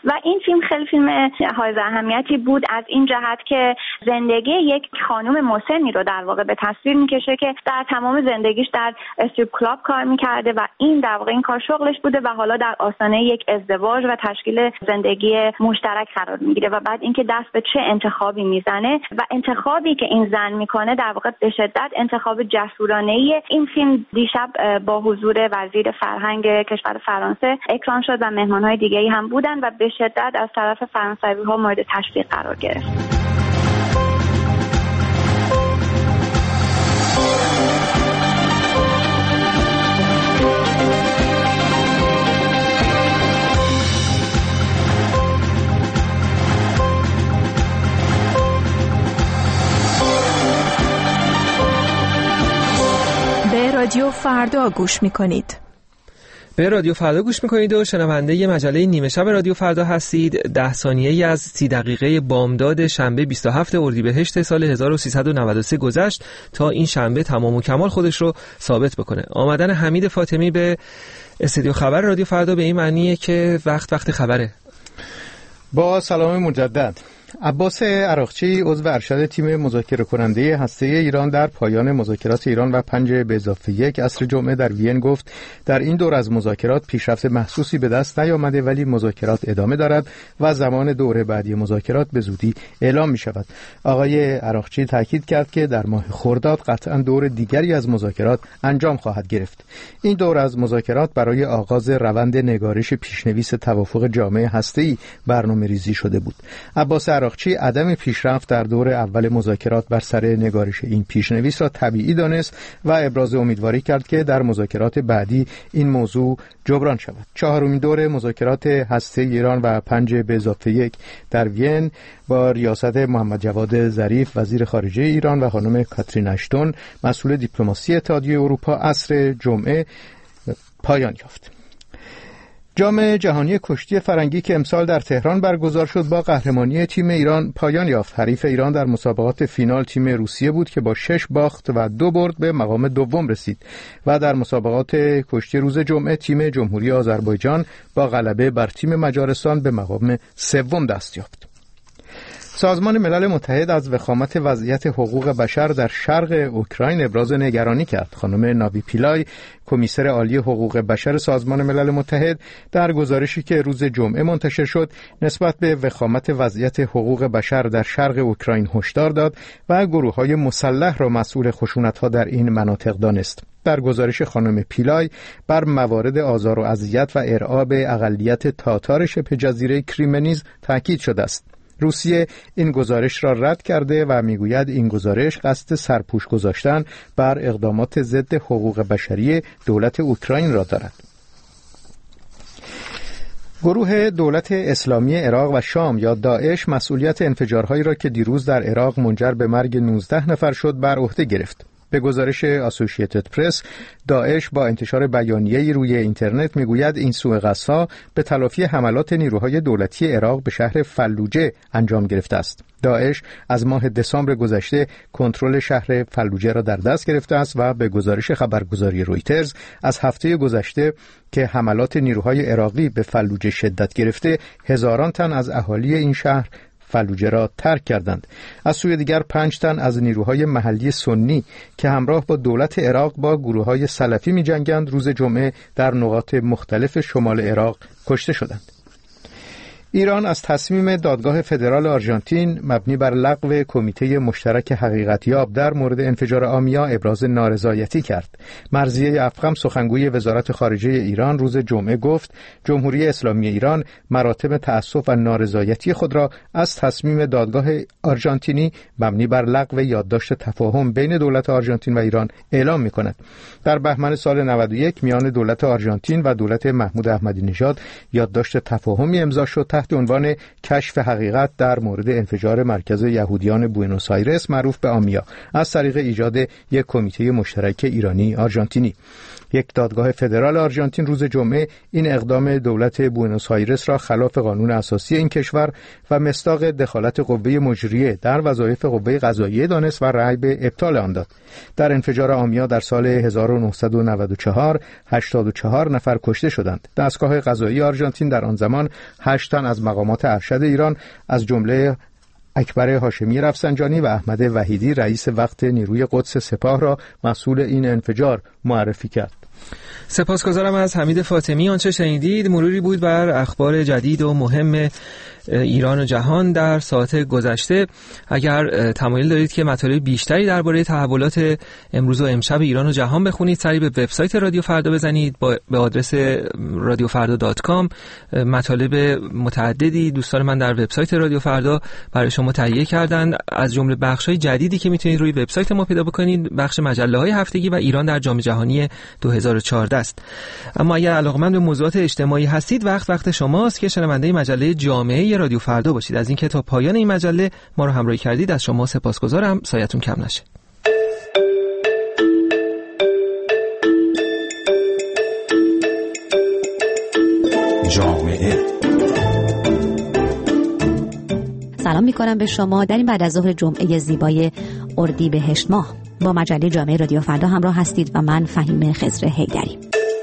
S14: و این فیلم خیلی فیلم حائز اهمیتی بود از این جهت که زندگی یک خانم مسنی رو در واقع به تصویر میکشه که در تمام زندگیش در استریپ کلاب کار میکرده و این در واقع این کار شغلش بوده و حالا در آستانه یک ازدواج و تشکیل زندگی مشترک قرار میگیره و بعد اینکه دست به چه انتخابی میزنه و انتخابی که این زن میکنه در واقع به شدت انتخاب جسورانه‌ای. این فیلم دیشب با حضور وزیر فرهنگ کشور فرانسه اکران شد و مهمان‌های دیگه‌ای هم بودن و به شدت از طرف فرانسوی‌ها مورد تشویق قرار گرفت.
S6: رادیو فردا گوش میکنید.
S1: به رادیو فردا گوش میکنید و شنونده مجله نیمه شب رادیو فردا هستید. 10 ثانیه‌ای از 30 دقیقه بامداد شنبه 27 اردیبهشت سال 1393 گذشت تا این شنبه تمام و کمال خودش رو ثابت بکنه. آمدن حمید فاطمی به استودیو خبر رادیو فردا به این معنیه که وقت خبره.
S2: با سلام مجدد. عباس عراقچی عضو ارشد تیم مذاکره کننده هسته ایران در پایان مذاکرات ایران و 5+1 عصر جمعه در وین گفت در این دور از مذاکرات پیشرفت محسوسی به دست نیامده ولی مذاکرات ادامه دارد و زمان دوره بعدی مذاکرات به زودی اعلام می شود. آقای عراقچی تاکید کرد که در ماه خرداد قطعا دور دیگری از مذاکرات انجام خواهد گرفت. این دور از مذاکرات برای آغاز روند نگارش پیشنویس توافق جامع هسته‌ای برنامه‌ریزی شده بود. عباس عراقچی عدم پیشرفت در دور اول مذاکرات بر سر نگارش این پیشنویس را طبیعی دانست و ابراز امیدواری کرد که در مذاکرات بعدی این موضوع جبران شود. 4مین دور مذاکرات هسته ایران و 5+1 در وین با ریاست محمد جواد ظریف وزیر خارجه ایران و خانم کاترین اشتون مسئول دیپلماسی اتحادیه اروپا عصر جمعه پایان یافت. جام جهانی کشتی فرنگی که امسال در تهران برگزار شد با قهرمانی تیم ایران پایان یافت. حریف ایران در مسابقات فینال تیم روسیه بود که با 6 باخت و 2 برد به مقام دوم رسید و در مسابقات کشتی روز جمعه تیم جمهوری آذربایجان با غلبه بر تیم مجارستان به مقام سوم دست یافت. سازمان ملل متحد از وخامت وضعیت حقوق بشر در شرق اوکراین ابراز نگرانی کرد. خانم ناوی پیلای، کمیسر عالی حقوق بشر سازمان ملل متحد، در گزارشی که روز جمعه منتشر شد نسبت به وخامت وضعیت حقوق بشر در شرق اوکراین هشدار داد و گروه‌های مسلح را مسئول خشونت‌ها در این مناطق دانست. در گزارش خانم پیلای بر موارد آزار و اذیت و ارعاب اقلیت تاتار شبه جزیره کریم نیز تاکید شده است. روسیه این گزارش را رد کرده و میگوید این گزارش قصد سرپوش گذاشتن بر اقدامات ضد حقوق بشری دولت اوکراین را دارد. گروه دولت اسلامی عراق و شام یا داعش مسئولیت انفجارهایی را که دیروز در عراق منجر به مرگ 19 نفر شد بر عهده گرفت. به گزارش اسوسییتد پرس، داعش با انتشار بیانیه‌ای روی اینترنت میگوید این سوءقصدها به تلافی حملات نیروهای دولتی عراق به شهر فلوجه انجام گرفته است. داعش از ماه دسامبر گذشته کنترل شهر فلوجه را در دست گرفته است و به گزارش خبرگزاری رویترز از هفته گذشته که حملات نیروهای عراقی به فلوجه شدت گرفته، هزاران تن از اهالی این شهر فلوجه را ترک کردند. از سوی دیگر 5 تن از نیروهای محلی سنی که همراه با دولت عراق با گروه‌های سلفی می‌جنگند روز جمعه در نقاط مختلف شمال عراق کشته شدند. ایران از تصمیم دادگاه فدرال آرژانتین مبنی بر لغو کمیته مشترک حقیقتیاب در مورد انفجار آمیا ابراز نارضایتی کرد. مرضیه افخم سخنگوی وزارت خارجه ایران روز جمعه گفت جمهوری اسلامی ایران مراتب تأسف و نارضایتی خود را از تصمیم دادگاه آرژانتینی مبنی بر لغو یادداشت تفاهم بین دولت آرژانتین و ایران اعلام می‌کند. در بهمن سال 91 میان دولت آرژانتین و دولت محمود احمدی نژاد یادداشت تفاهمی امضا شد تحت عنوان کشف حقیقت در مورد انفجار مرکز یهودیان بوئنوس آیرس معروف به آمیا از طریق ایجاد یک کمیته مشترک ایرانی آرژانتینی. یک دادگاه فدرال آرژانتین روز جمعه این اقدام دولت بوئنوس آیرس را خلاف قانون اساسی این کشور و مصداق دخالت قوه مجریه در وظایف قوه قضاییه دانست و رأی به ابطال آن داد. در انفجار آمیا در سال 1994 84 نفر کشته شدند. دستگاه قضایی آرژانتین در آن زمان 8 تن از مقامات ارشد ایران از جمله اکبر هاشمی رفسنجانی و احمد وحیدی رئیس وقت نیروی قدس سپاه را مسئول این انفجار معرفی کرد.
S1: سپاسگزارم از حمید فاطمی. آنچه شنیدید مروری بود بر اخبار جدید و مهم ایران و جهان در ساعت گذشته. اگر تمایل دارید که مطالب بیشتری درباره تحولات امروز و امشب ایران و جهان بخونید، سری به وبسایت رادیو فردا بزنید به آدرس radiofarda.com. مطالب متعددی دوستان من در وبسایت رادیو فردا برای شما تهیه کردن، از جمله بخش‌های جدیدی که میتونید روی وبسایت ما پیدا بکنید، بخش مجله‌های هفتگی و ایران در جام جهانی 2014 است. اما اگر علاقه‌مند به موضوعات اجتماعی هستید، وقت شماست که شنونده مجله جامعه رادیو فردا باشید. از اینکه تا پایان این مجله ما رو همراهی کردید از شما سپاسگزارم. سایه‌تون کم نشه.
S16: جامعه. سلام می‌کنم به شما در این بعد از ظهر جمعه زیبای اردیبهشت ماه. با مجله جامعه رادیو فردا همراه هستید و من فهیم خضر حیدری.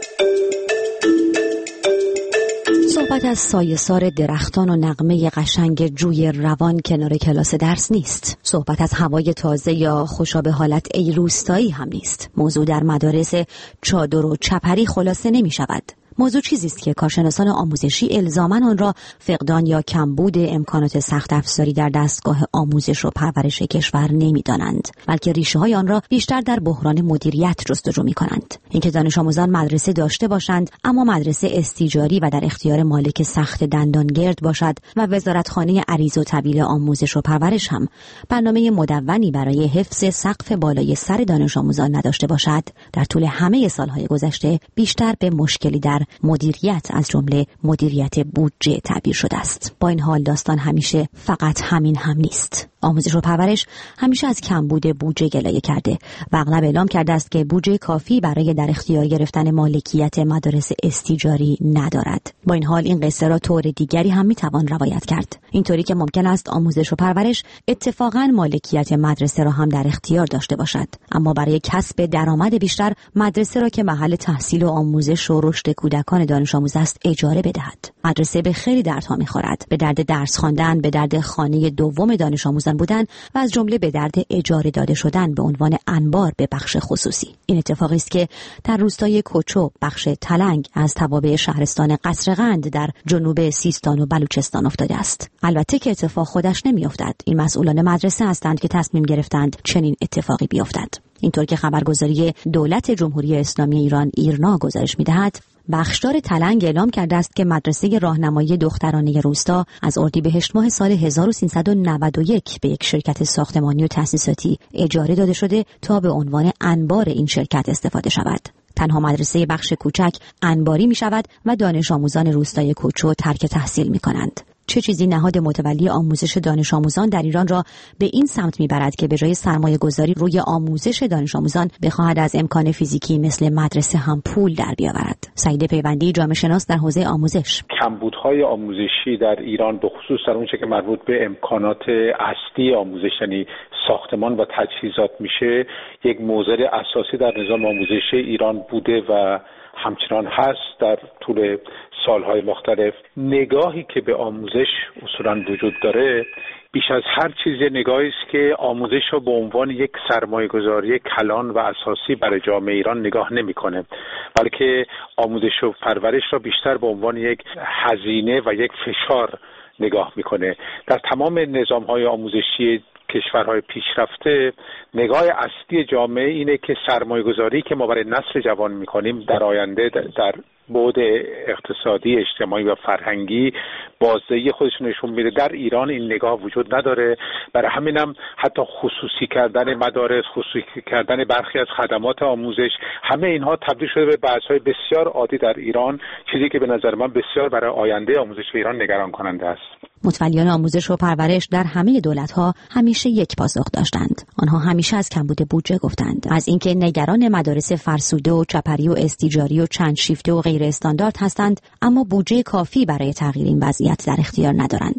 S16: صحبت از سایه‌سار درختان و نغمه قشنگ جوی روان کنار کلاس درس نیست. صحبت از هوای تازه یا خوشا حالت ای روستایی هم نیست. موضوع در مدارس چادر و چپری خلاصه نمی شود. موضوع چیزی است که کارشناسان آموزشی الزاماً آن را فقدان یا کمبود امکانات سخت افزاری در دستگاه آموزش و پرورش کشور نمی‌دانند، بلکه ریشه‌های آن را بیشتر در بحران مدیریت جستجو می‌کنند. اینکه دانش آموزان مدرسه داشته باشند اما مدرسه استیجاری و در اختیار مالک سخت دندانگرد باشد و وزارتخانه عریض و طویل آموزش و پرورش هم برنامه مدونی برای حفظ سقف بالای سر دانش آموزان نداشته باشد، در طول همه سال‌های گذشته بیشتر به مشکلی در مدیریت از جمله مدیریت بودجه تعبیر شده است. با این حال داستان همیشه فقط همین هم نیست. آموزش و پرورش همیشه از کمبود بودجه گلایه کرده و اغلب اعلام کرده است که بودجه کافی برای در اختیار گرفتن مالکیت مدارس استیجاری ندارد. با این حال این قصه را طور دیگری هم میتوان روایت کرد، اینطوری که ممکن است آموزش و پرورش اتفاقاً مالکیت مدرسه را هم در اختیار داشته باشد، اما برای کسب درآمد بیشتر مدرسه را که محل تحصیل و آموزش و رشد کودکان دانش آموز است اجاره بدهد. مدرسه به خیلی دردها می‌خورد، به درد درس خواندن، به درد خانه دوم دانش آموزان بودن و از جمله به درد اجاره داده شدن به عنوان انبار به بخش خصوصی. این اتفاقی است که در روستای کوچو بخش تلنگ از توابع شهرستان قصرقند در جنوب سیستان و بلوچستان افتاده است. البته که اتفاق خودش نمی‌افتد. این مسئولان مدرسه هستند که تصمیم گرفتند چنین اتفاقی بیفتد. اینطور که خبرگزاری دولت جمهوری اسلامی ایران ایرنا گزارش می‌دهد، بخشدار تلنگ اعلام کرده است که مدرسه راهنمایی دخترانه روستا از اردیبهشت ماه سال 1391 به یک شرکت ساختمانی و تأسیساتی اجاره داده شده تا به عنوان انبار این شرکت استفاده شود. تنها مدرسه بخش کوچک انباری می شود و دانش آموزان روستای کوچو ترک تحصیل می کنند. چه چیزی نهاد متولی آموزش دانش آموزان در ایران را به این سمت میبرد که به جای سرمایه گذاری روی آموزش دانش آموزان بخواهد از امکان فیزیکی مثل مدرسه هم پول در بیاورد؟ سعید پیوندی، جامعه شناس در حوزه آموزش:
S17: کمبودهای آموزشی در ایران به خصوص در اونچه که مربوط به امکانات اصلی آموزش یعنی ساختمان و تجهیزات میشه، یک موضوع اساسی در نظام آموزشی ایران بوده و همچنان هست. در طول سالهای مختلف نگاهی که به آموزش اصولاً وجود داره بیش از هر چیز نگاهی است که آموزش را به عنوان یک سرمایه‌گذاری کلان و اساسی برای جامعه ایران نگاه نمی‌کنه، بلکه آموزش و پرورش را بیشتر به عنوان یک هزینه و یک فشار نگاه می‌کنه. در تمام نظام‌های آموزشی کشورهای پیشرفته نگاه اصلی جامعه اینه که سرمایه‌گذاری که ما برای نسل جوان می‌کنیم در آینده در بعد اقتصادی، اجتماعی و فرهنگی بازدهی خودش نشون میده. در ایران این نگاه وجود نداره. برای همینم حتی خصوصی کردن مدارس، خصوصی کردن برخی از خدمات آموزش، همه اینها تبدیل شده به بحث‌های بسیار عادی در ایران، چیزی که به نظر من بسیار برای آینده آموزش ایران نگران کننده است.
S16: متولیان آموزش و پرورش در همه دولت‌ها همیشه یک پاسخ داشتند. آنها همیشه از کمبود بودجه گفتند، از اینکه نگران مدارس فرسوده و چپری و استیجاری و چند شیفته و غیر استاندارد هستند، اما بودجه کافی برای تغییر این وضعیت در اختیار ندارند.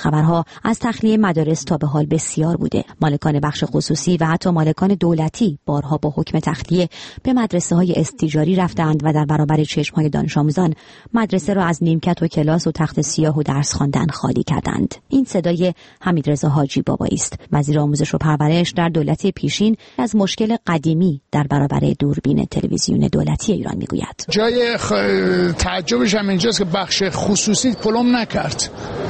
S16: خبرها از تخلیه مدارس تا به حال بسیار بوده. مالکان بخش خصوصی و حتی مالکان دولتی بارها با حکم تخلیه به مدرسه‌های استیجاری رفتند و در برابر چشم‌های دانش آموزان مدرسه را از نیمکت و کلاس و تخت سیاه و درس خواندن خالی کردند. این صدای حمیدرضا حاجی بابایی است، وزیر آموزش و پرورش در دولت پیشین، از مشکل قدیمی در برابر دوربین تلویزیون دولتی ایران میگوید.
S18: جای تعجبش هم اینجاست که بخش خصوصی پلم نکرد.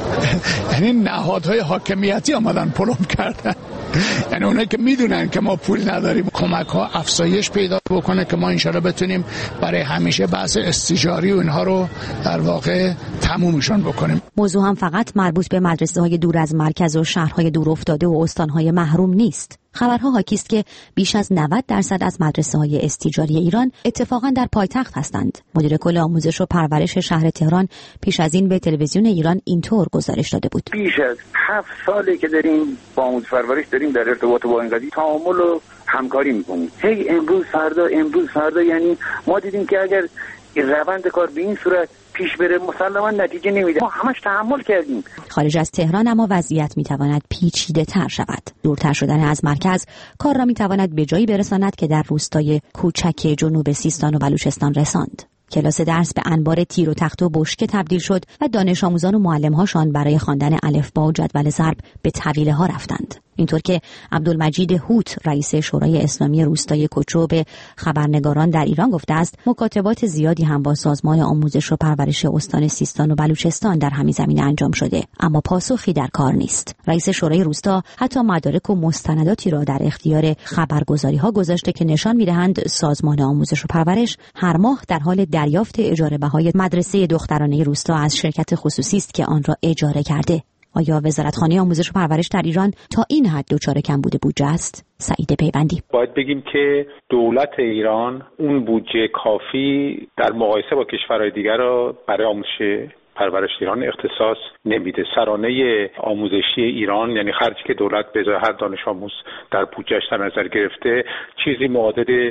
S18: یعنی نهادهای حاکمیتی آمدن پلم کردن. یعنی اونایی که میدونن که ما پول نداریم، کمک ها افزایش پیدا بکنه که ما انشالله بتونیم برای همیشه بحث استیجاری و اینها رو در واقع تمومشون بکنیم.
S16: موضوع هم فقط مربوط به مدرسه های دور از مرکز و شهرهای دور افتاده و استانهای محروم نیست. خبرها حاکی است که بیش از 90% از مدرسه‌های استیجاری ایران اتفاقاً در پایتخت هستند. مدیر کل آموزش و پرورش شهر تهران پیش از این به تلویزیون ایران اینطور گزارش داده بود:
S9: بیش از 7 ساله که داریم با آموزش پرورش در ارتباط با این قضیه تعامل و همکاری می‌کنیم. هی امروز فردا، یعنی ما دیدیم که اگر روند کار به این صورت پیش بره مسلماً نتیجه نمیده. ما همش تحمل کردیم.
S16: خارج از تهران اما وضعیت میتواند پیچیده‌تر شود. دورتر شدن از مرکز کار را میتواند به جایی برساند که در روستای کوچک جنوب سیستان و بلوچستان رساند. کلاس درس به انبار تیر و تخت و بشکه تبدیل شد و دانش آموزان و معلم‌هاشان برای خواندن الفبا و جدول ضرب به طویله ها رفتند. اینطور که عبدالمجید هوت، رئیس شورای اسلامی روستای کوچو، به خبرنگاران در ایران گفته است مکاتبات زیادی هم با سازمان آموزش و پرورش استان سیستان و بلوچستان در همین زمینه انجام شده، اما پاسخی در کار نیست. رئیس شورای روستا حتی مدارک و مستنداتی را در اختیار خبرگزاری‌ها گذاشته که نشان می‌دهند سازمان آموزش و پرورش هر ماه در حال دریافت اجاره بهای مدرسه دخترانه روستا از شرکت خصوصی است که آن را اجاره کرده. آیا وزارتخانه آموزش و پرورش در ایران تا این حد دچار کمبود بودجه است؟ سعید پیوندی:
S17: باید بگیم که دولت ایران اون بودجه کافی در مقایسه با کشورهای دیگر را برای آموزش پرورش ایران اختصاص نمیده. سرانه آموزشی ایران، یعنی خرجی که دولت به ازای هر دانش آموز در بودجه‌اش در نظر گرفته، چیزی معادل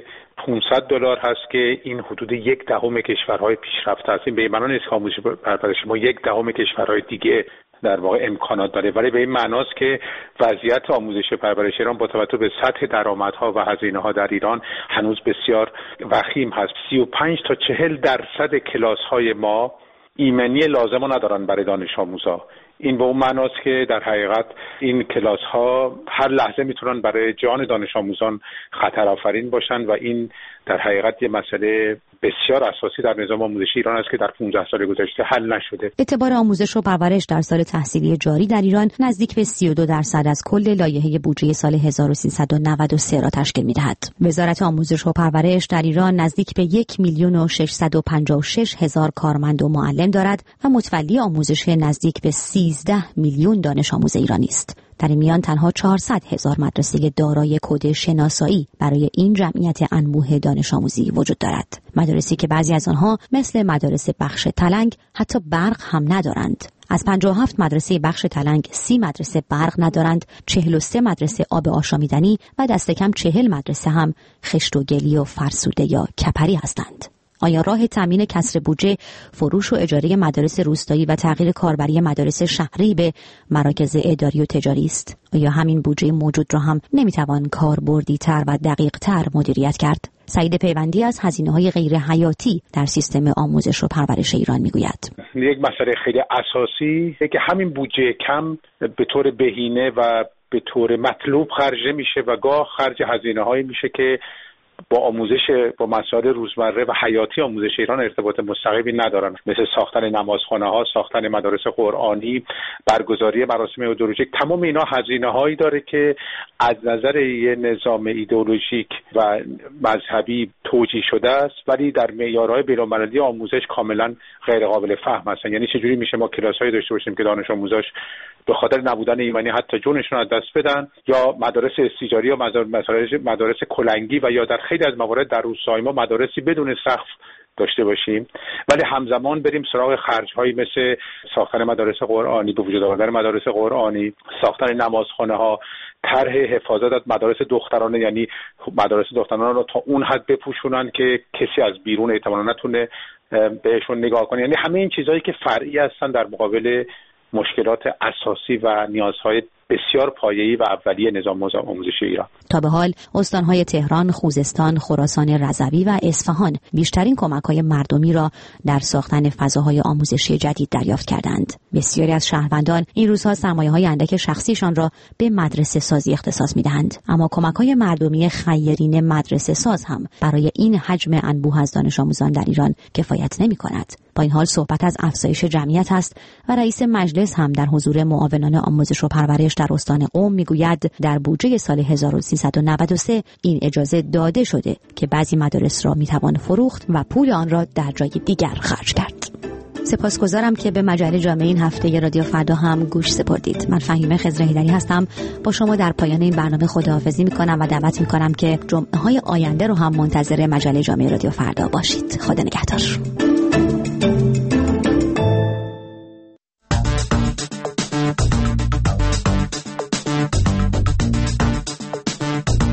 S17: $500 هست که این حدود 1/10 کشورهای پیشرفته است. این به معنی نیست که آموزش پرورش ما 1/10 کشورهای دیگه در واقع امکانات داره، ولی به این معناست که وضعیت آموزش پرورش ایران با توجه به سطح درآمدها و هزینه‌ها در ایران هنوز بسیار وخیم هست. 35 تا 40% کلاس‌های ما ایمنی لازم رو ندارن برای دانش آموزا. این به اون معناست که در حقیقت این کلاس‌ها هر لحظه میتونن برای جان دانش آموزان خطر آفرین باشن و این در حقیقت یه مسئله بسیار اساسی در نظام آموزشی ایران است که در 15 سال گذشته حل نشده.
S16: اعتبار آموزش و پرورش در سال تحصیلی جاری در ایران نزدیک به 32% از کل لایحه بودجه سال 1393 را تشکیل می‌دهد. وزارت آموزش و پرورش در ایران نزدیک به 1,656,000 کارمند و معلم دارد و متولی آموزش نزدیک به 13 میلیون دانش آموز ایرانی است. در این میان تنها 400,000 مدرسه دارای کد شناسایی برای این جمعیت انبوه دانش آموزی وجود دارد. مدارسی که بعضی از آنها مثل مدارس بخش تلنگ حتی برق هم ندارند. از 57 مدرسه بخش تلنگ 30 مدرسه برق ندارند، 43 مدرسه آب آشامیدنی و دست کم 40 مدرسه هم خشت و گلی و فرسوده یا کپری هستند. آیا راه تامین کسر بودجه فروش و اجاره مدارس روستایی و تغییر کاربری مدارس شهری به مراکز اداری و تجاری است؟ آیا همین بودجه موجود را هم نمیتوان کاربردی‌تر و دقیق‌تر مدیریت کرد؟ سعید پیوندی از هزینه‌های غیر حیاتی در سیستم آموزش و پرورش ایران میگوید.
S17: یک مسئله خیلی اساسی که همین بودجه کم به طور بهینه و به طور مطلوب خرج نمیشه و گاه خرج هزینه‌هایی میشه که با مسائل روزمره و حیاتی آموزش ایران ارتباط مستقیمی ندارن، مثل ساختن نمازخانه‌ها، ساختن مدارس قرآنی، برگزاری مراسم ایدئولوژیک. تمام اینا هزینه‌هایی داره که از نظر یه نظام ایدئولوژیک و مذهبی توجیه شده است، ولی در معیارهای بین‌المللی آموزش کاملا غیر قابل فهم هستن. یعنی چجوری میشه ما کلاس‌هایی داشته باشیم که دانش آموزاش به خاطر نبودن ایمنی حتی جونشون از دست بدن، یا مدارس استیجاری یا مدارس کلنگی، و یا در خیلی از موارد در روستای ما مدارسی بدون سقف داشته باشیم، ولی همزمان بریم سراغ خرج‌هایی مثل ساختن مدارس قرآنی، به وجود آوردن مدارس قرآنی، ساختن نمازخانه‌ها، طرح حفاظت از مدارس دخترانه، یعنی مدارس دخترانه رو تا اون حد بپوشونن که کسی از بیرون احتمالاً نتونه بهشون نگاه کنه. یعنی همه این چیزایی که فرعی هستن در مقابل مسئله بودجه. مشکلات اساسی و نیازهای بسیار پایه‌ای و اولیه نظام آموزشی ایران.
S16: تا به حال استان‌های تهران، خوزستان، خراسان رضوی و اصفهان بیشترین کمک‌های مردمی را در ساختن فضاهای آموزشی جدید دریافت کردند. بسیاری از شهروندان این روزها سرمایه‌های اندک شخصیشان را به مدرسه سازی اختصاص می‌دهند، اما کمک‌های مردمی خیرین مدرسه ساز هم برای این حجم انبوه از دانش آموزان در ایران کفایت نمی‌کند. با این حال صحبت از افزایش جمعیت است و رئیس مجلس هم در حضور معاونان آموزش و پرورش در استان قم میگوید در بودجه سال 1393 این اجازه داده شده که بعضی مدارس را میتوان فروخت و پول آن را در جای دیگر خرج کرد. سپاسگزارم که به مجله جامعه این هفته رادیو فردا هم گوش سپردید. من فهیمه خضر هیدری هستم. با شما در پایان این برنامه خداحافظی میکنم و دعوت میکنم که جمعه‌های آینده رو هم منتظر مجله جامعه رادیو فردا باشید. خدا نگهدار.